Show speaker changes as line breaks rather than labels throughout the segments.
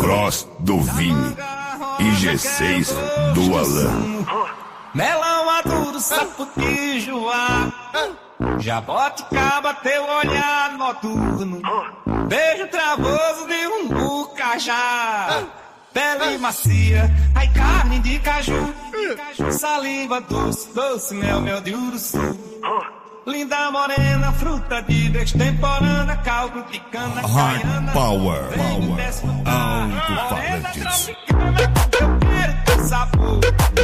Cross do Vini e G6 do Alan.
Melão maduro, sapo de joá, jaboticaba, teu olhar noturno, beijo travoso de um bucajá, pele macia, ai carne de caju, saliva doce, doce mel de uruçu, linda morena, fruta de destemporânea, caldo de cana,
Hard Power,
alto-falantes. Eu quero teu sabor.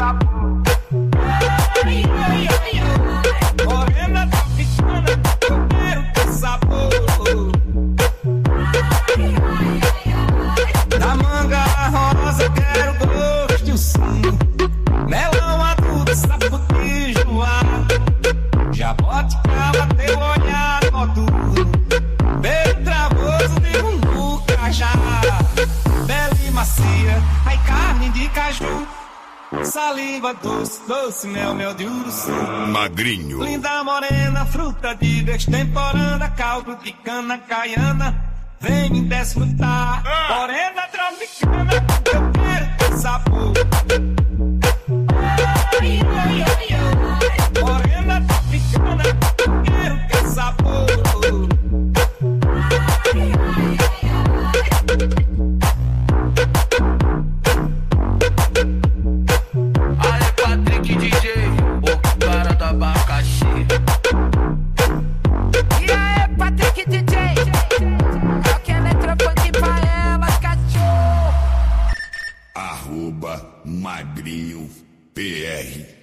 Morena tropicana, eu quero teu sabor. Da manga rosa eu quero gosto de um sumo. Melão maduro, sapo de joá, jaboticaba, teu olhar noturno, beijo travoso de um bucajá, pele macia, ai carne de caju, saliva doce, doce mel de uruçu,
Magrinho,
linda morena, fruta de destemporânea, caldo de cana caiana, vem me desfrutar. Morena tropicana, eu quero teu sabor. Morena tropicana, eu quero teu sabor.
Ale Patrick DJ, o cara do abacaxi.
E aí, Patrick DJ, toque eletrofunk pra elas, cachorro.
@Magrinho PR.